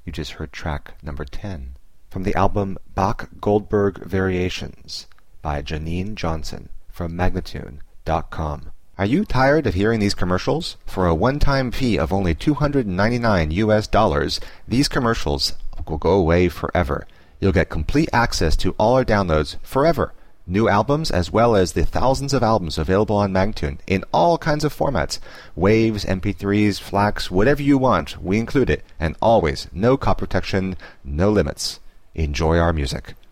You just heard track number 10 from the album Bach Goldberg Variations by Janine Johnson from Magnatune.com. Are you tired of hearing these commercials? For a one-time fee of only $299, these commercials will go away forever. You'll get complete access to all our downloads forever. New albums as well as the thousands of albums available on Magnatune in all kinds of formats. Waves, MP3s, FLACs, whatever you want, we include it. And always, no copy protection, no limits. Enjoy our music.